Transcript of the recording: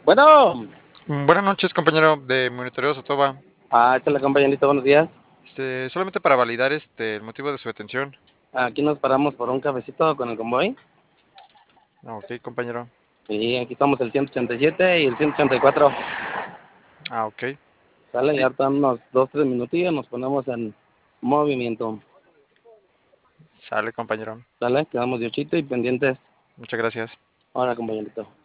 Bueno, Buenas noches, compañero de Monitoreo Sotoba. échale compañerito, buenos días. Solamente para validar el motivo de su detención. Aquí nos paramos por un cafecito con el convoy. Ok, compañero. Y aquí estamos el 187 y el 184. Ok. Sale, y Sí, ahorita unos 2, 3 minutillos nos ponemos en movimiento. sale, compañero. Sale, quedamos de ochito y pendientes. Muchas gracias. Ahora, compañerito.